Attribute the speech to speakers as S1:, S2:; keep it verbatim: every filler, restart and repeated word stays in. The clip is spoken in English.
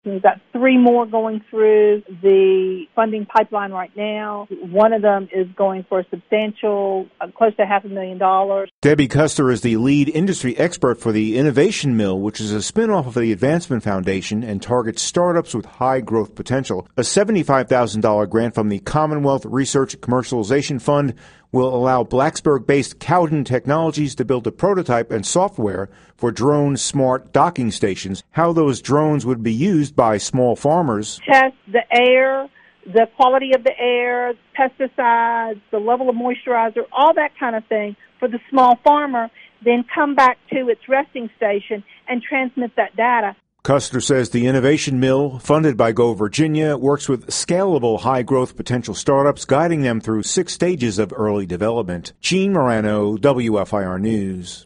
S1: We've got three more going through the funding pipeline right now. One of them is going for a substantial, uh, close to half a million dollars.
S2: Debbie Custer is the lead industry expert for the Innovation Mill, which is a spinoff of the Advancement Foundation and targets startups with high growth potential. A seventy-five thousand dollars grant from the Commonwealth Research Commercialization Fund will allow Blacksburg-based Cowden Technologies to build a prototype and software for drone smart docking stations. How those drones would be used by small farmers.
S1: Test the air, the quality of the air, pesticides, the level of moisturizer, all that kind of thing for the small farmer, then come back to its resting station and transmit that data.
S2: Custer says the Innovation Mill, funded by Go Virginia, works with scalable high-growth potential startups, guiding them through six stages of early development. Gene Morano, W F I R News.